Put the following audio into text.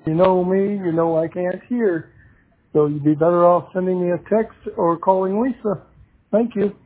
You know me, you know I can't hear. So you'd be better off sending me a text or calling Lisa. Thank you.